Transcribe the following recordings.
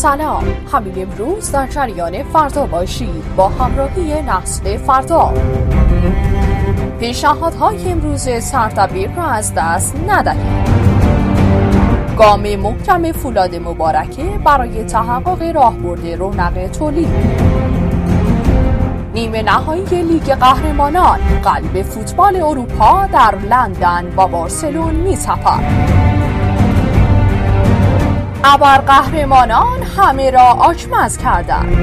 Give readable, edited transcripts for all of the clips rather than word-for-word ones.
سلام، همین امروز در جریان فردا باشید با همراهی نسل فردا. پیشنهادهای امروز سردبیر را از دست ندهید. گام محکم فولاد مبارکه برای تحقق راهبرد رونق تولید. نیمه نهایی لیگ قهرمانان، قلب فوتبال اروپا در لندن با بارسلون می‌تپد. ابرقهرمانان همه را آچمز کردند.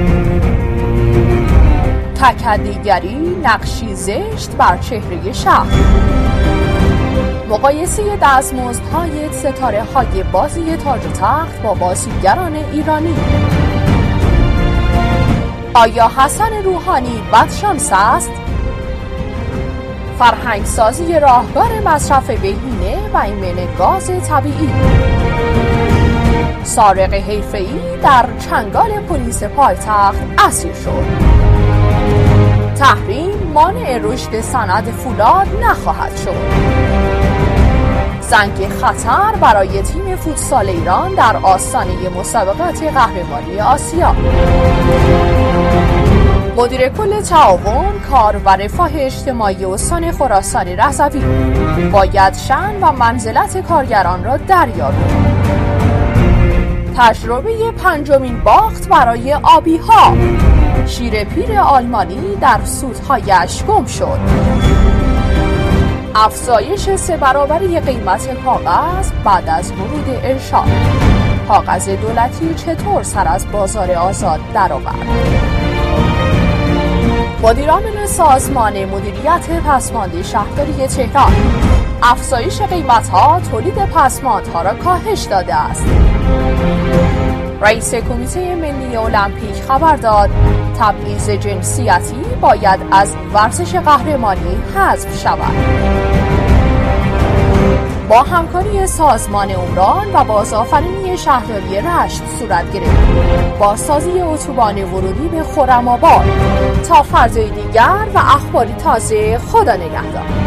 تکدیگری نقشی زشت بر چهره شهر. مقایسه دستمزدهای ستاره‌های بازی تاج و تخت با بازیگران ایرانی. آیا حسن روحانی بدشانس است؟ فرهنگسازی راهکار مصرف بهینه و ایمن گاز طبیعی. سارق حرفه‌ای در چنگال پلیس پایتخت اسیر شد. تحریم مانع رشد صنعت فولاد نخواهد شد. زنگ خطر برای تیم فوتسال ایران در آستانه مسابقات قهرمانی آسیا. مدیر کل تعاون، کار و رفاه اجتماعی استان خراسان رضوی باید شأن و منزلت کارگران را دریابد. تجربه پنجمین باخت برای آبی‌ها. شیر پیر آلمانی در سودهایش گم شد. افزایش 3 برابری قیمت کاغذ بعد از ورود ارشاد. کاغذ دولتی چطور سر از بازار آزاد درآورد؟ مدیرعامل سازمان مدیریت پسماند شهرداری تهران: افزایش قیمت‌ها تولید پسماندها را کاهش داده است. رئیس کمیته ملی المپیک خبر داد تبعیض جنسیتی باید از ورزش قهرمانی حذف شود. با همکاری سازمان عمران و بازآفرینی شهرداری رشت صورت گرفت بازسازی اتوبان ورودی به خرم‌آباد. تا فردای دیگر و اخباری تازه، خدا نگهدار.